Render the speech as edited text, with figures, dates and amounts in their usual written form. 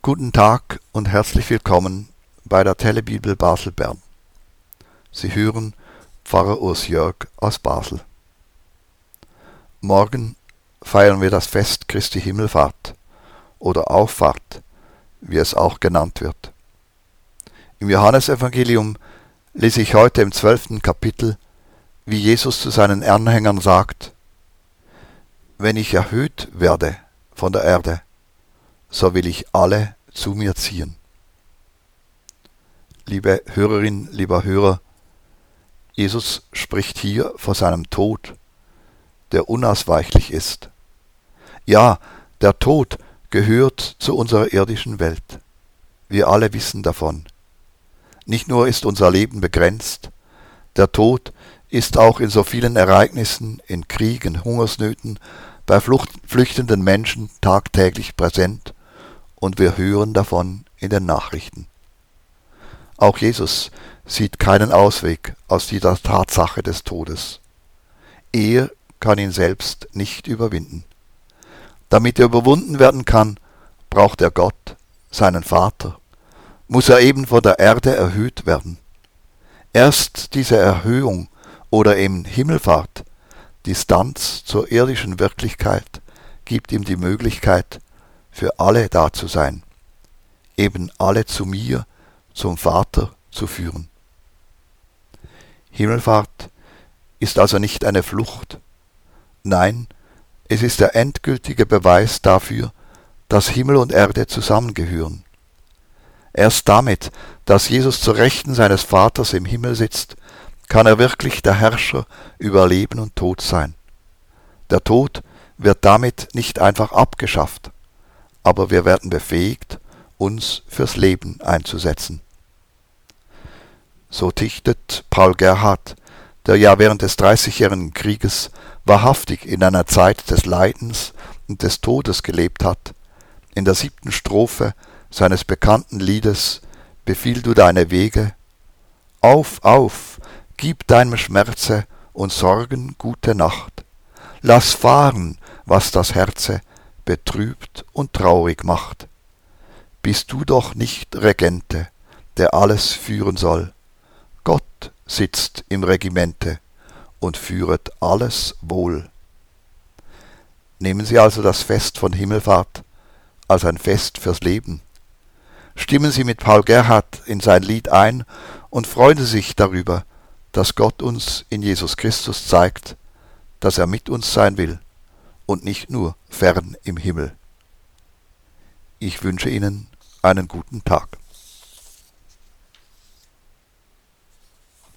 Guten Tag und herzlich willkommen bei der Telebibel Basel-Bern. Sie hören Pfarrer Urs Jörg aus Basel. Morgen feiern wir das Fest Christi Himmelfahrt oder Auffahrt, wie es auch genannt wird. Im Johannesevangelium lese ich heute im 12. Kapitel, wie Jesus zu seinen Anhängern sagt: Wenn ich erhöht werde von der Erde, so will ich alle zu mir ziehen. Liebe Hörerin, lieber Hörer, Jesus spricht hier vor seinem Tod, der unausweichlich ist. Ja, der Tod gehört zu unserer irdischen Welt. Wir alle wissen davon. Nicht nur ist unser Leben begrenzt, der Tod ist auch in so vielen Ereignissen, in Kriegen, Hungersnöten, bei flüchtenden Menschen tagtäglich präsent, und wir hören davon in den Nachrichten. Auch Jesus sieht keinen Ausweg aus dieser Tatsache des Todes. Er kann ihn selbst nicht überwinden. Damit er überwunden werden kann, braucht er Gott, seinen Vater, muss er eben von der Erde erhöht werden. Erst diese Erhöhung oder eben Himmelfahrt, Distanz zur irdischen Wirklichkeit, gibt ihm die Möglichkeit, für alle da zu sein, eben alle zu mir, zum Vater zu führen. Himmelfahrt ist also nicht eine Flucht. Nein, es ist der endgültige Beweis dafür, dass Himmel und Erde zusammengehören. Erst damit, dass Jesus zur Rechten seines Vaters im Himmel sitzt, kann er wirklich der Herrscher über Leben und Tod sein. Der Tod wird damit nicht einfach abgeschafft, aber wir werden befähigt, uns fürs Leben einzusetzen. So dichtet Paul Gerhardt, der ja während des 30-jährigen Krieges wahrhaftig in einer Zeit des Leidens und des Todes gelebt hat, in der 7. Strophe seines bekannten Liedes »Befiehl du deine Wege«: Auf, auf, gib deinem Schmerze und Sorgen gute Nacht, lass fahren, was das Herze betrübt und traurig macht. Bist du doch nicht Regente, der alles führen soll. Gott sitzt im Regimente und führet alles wohl. Nehmen Sie also das Fest von Himmelfahrt als ein Fest fürs Leben. Stimmen Sie mit Paul Gerhardt in sein Lied ein und freuen Sie sich darüber, dass Gott uns in Jesus Christus zeigt, dass er mit uns sein will und nicht nur fern im Himmel. Ich wünsche Ihnen einen guten Tag.